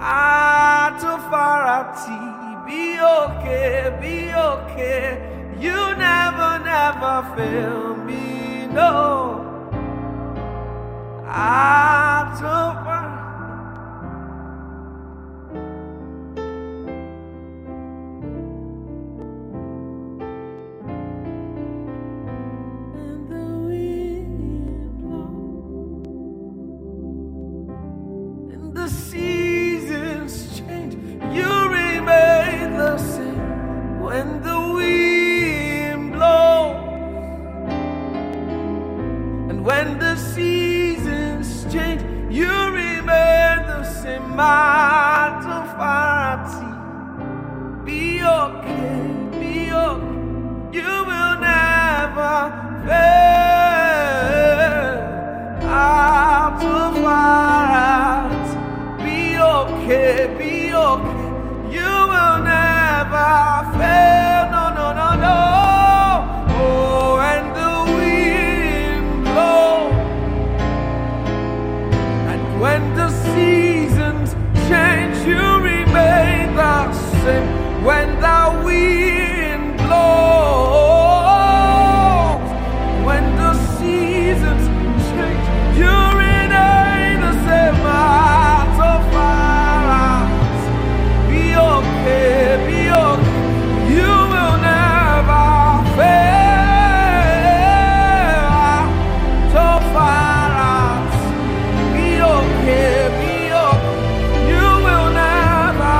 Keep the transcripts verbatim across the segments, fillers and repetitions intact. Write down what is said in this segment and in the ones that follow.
Atofarati, be okay, be okay. You never, never fail me, no. Atofarati. The seasons change, you remain the same. When the wind blows, and when the seasons change, you remain the same. Atofarati, be okay, be okay. You will never fail. Atofarati, okay, be okay. You will never fail. No, no, no, no. Oh, and the wind blows, and when the seasons change, you remain the same. When the wind blows, when the seasons change, you remain the same. Be okay. You will never fail. So far as be okay, be okay. You will never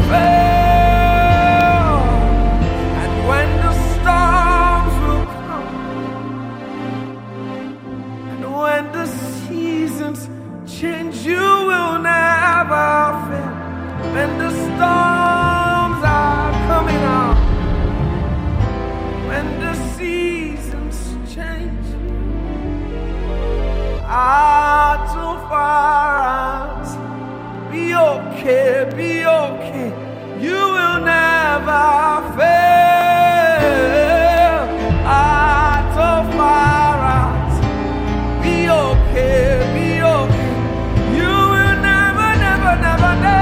fail. And when the storms will come, and when the seasons change, you will never fail. When the storms are coming out, when the seasons change, Atofarati, be okay, be okay. You will never fail. Atofarati, be okay, be okay. You will never, never, never, never.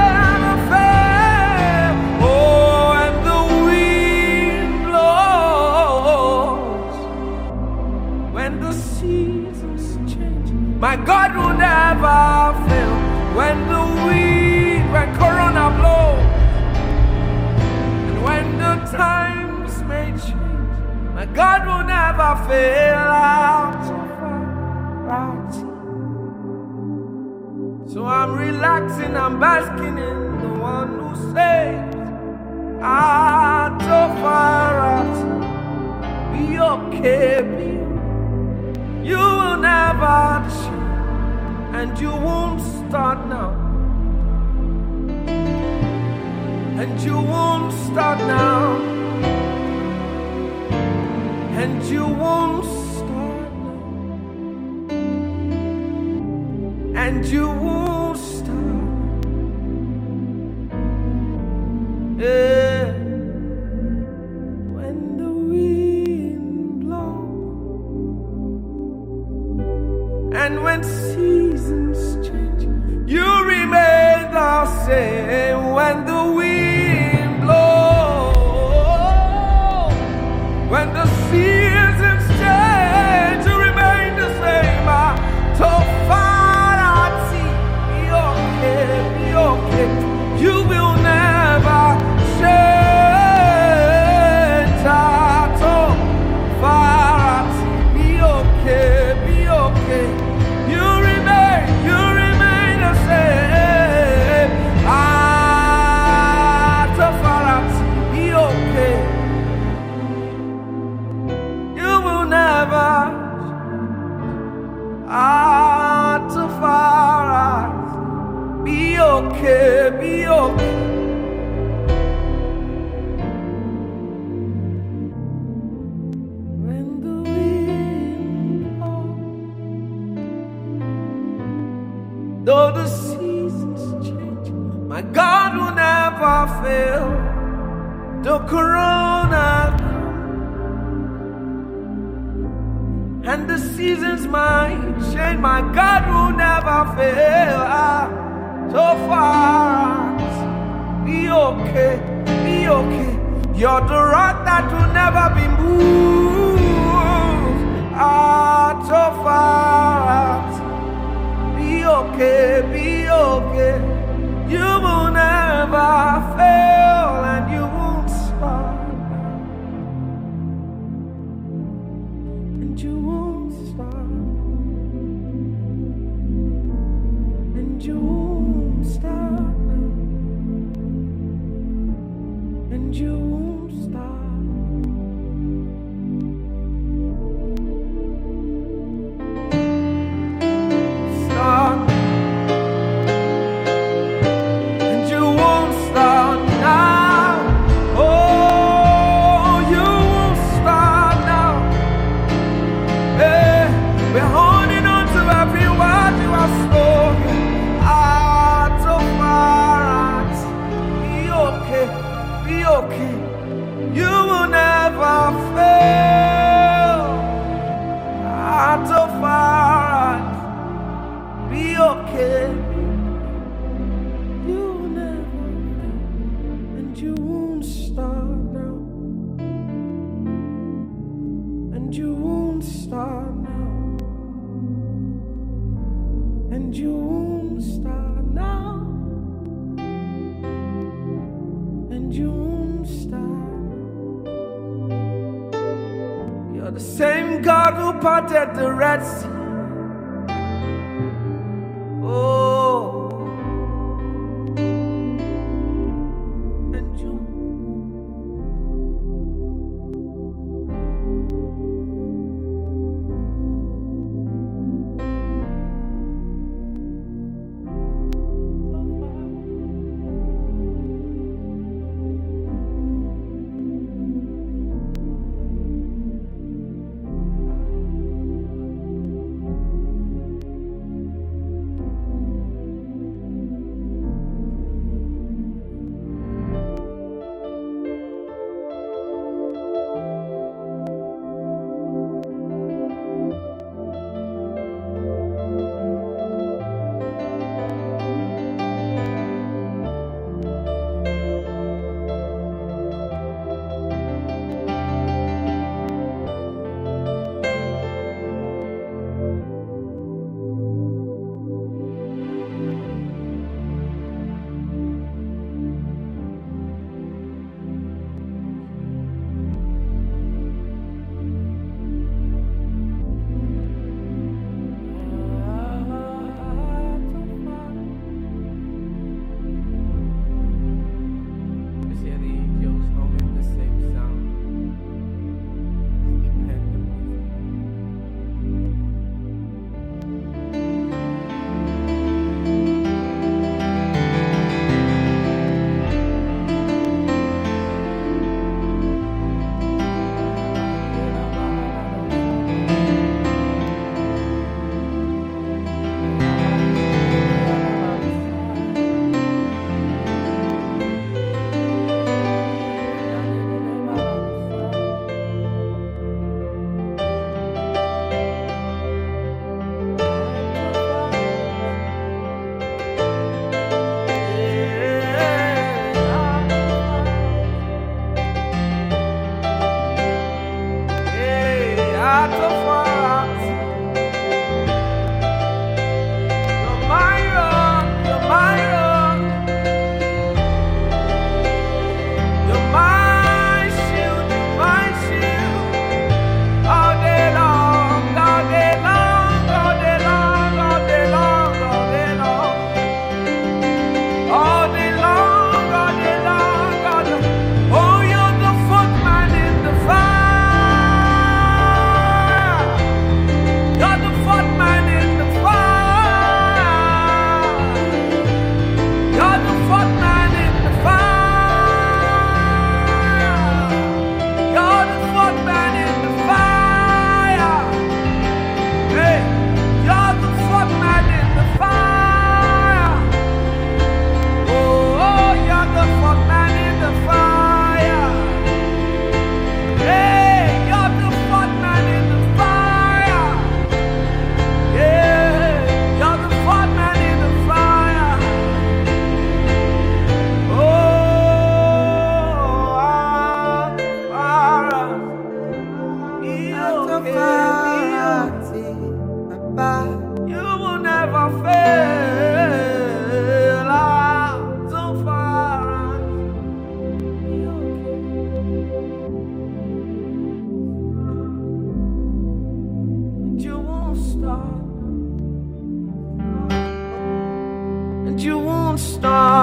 My God will never fail. When the wind, when Corona blows, and when the times may change, my God will never fail. So I'm relaxing, I'm basking in the one who saves. Atofarati, be okay, be okay. You will never change, and you won't start now. And you won't start now. And you won't start now. And you won't start. Yeah. When the wind blows, and when seasons change, you remain the same. When the wind blows, when the seasons change, you remain the same. Atofarati, be okay, be okay. You will never change. Atofarati, be okay, be okay. You remain, you remain the same. Atofarati, be okay. You will never. Atofarati, be okay, be okay. When the wind blows, though the seasons change, my God will never fail. The corona and the seasons might change, my God will never fail. So far okay. You're the rock that will never be moved. Out of heart. Be okay, be okay. You will never fail and you won't stop. And you won't stop. And you won't stop. And you won't stop. Stop. And you won't stop now. Oh, you won't stop now. Hey, we're holding on to every word you have spoken. Out of our hearts. Be okay. Be okay. You will never fail. Out of our hearts. Be okay. You will never fail. And you won't stop now. And you won't stop now. And you won't stop now. And you won't stop. You're the same God who parted the Red Sea. Oh, and you.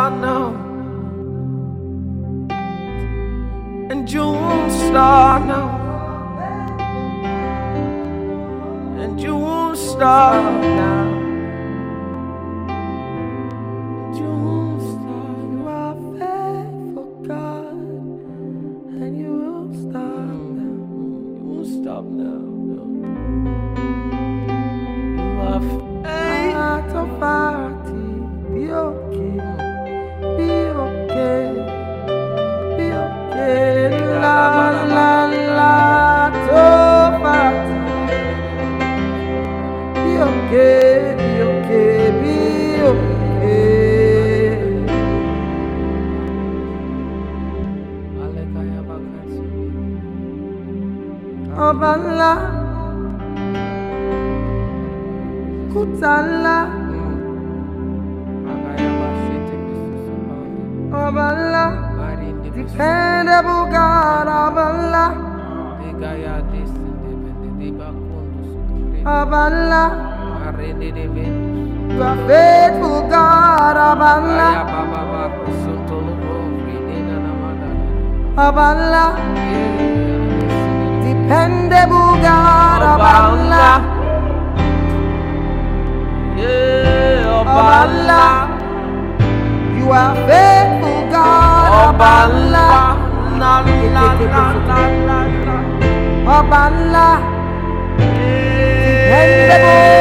start now, and you won't start now, and you won't start now, and you won't start. You are faithful, God, and you won't stop now. You won't stop now. No. You are faithful, party. Be okay, be okay, be okay. La la la, to party. Be okay, be okay, be okay. Obala, Kutala, Obala, dependable God, Obala, Obala, you are faithful God, Obala, Obala, dependable God, Obala, Obala, you are faithful God, Obala, Obala, dependable